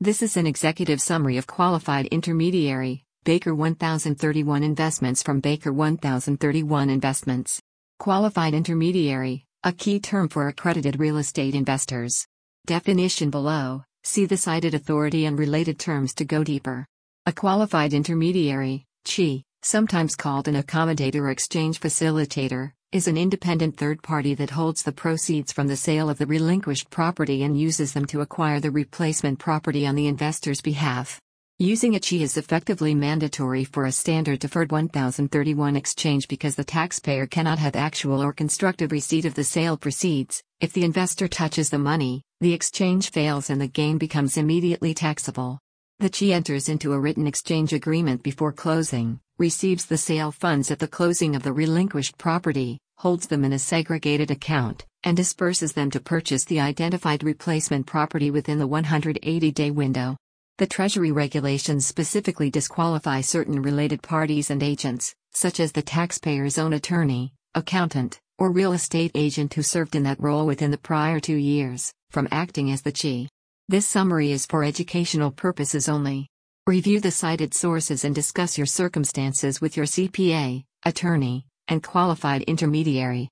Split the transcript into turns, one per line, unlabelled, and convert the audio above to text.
This is an executive summary of Qualified Intermediary, Baker 1031 Investments from Baker 1031 Investments. Qualified Intermediary, a key term for accredited real estate investors. Definition below, see the cited authority and related terms to go deeper. A qualified intermediary, QI, sometimes called an accommodator or exchange facilitator, is an independent third party that holds the proceeds from the sale of the relinquished property and uses them to acquire the replacement property on the investor's behalf. Using a QI is effectively mandatory for a standard deferred 1031 exchange because the taxpayer cannot have actual or constructive receipt of the sale proceeds. If the investor touches the money, the exchange fails and the gain becomes immediately taxable. The QI enters into a written exchange agreement before closing, receives the sale funds at the closing of the relinquished property, holds them in a segregated account, and disperses them to purchase the identified replacement property within the 180-day window. The Treasury regulations specifically disqualify certain related parties and agents, such as the taxpayer's own attorney, accountant, or real estate agent who served in that role within the prior 2 years, from acting as the QI. This summary is for educational purposes only. Review the cited sources and discuss your circumstances with your CPA, attorney, and qualified intermediary.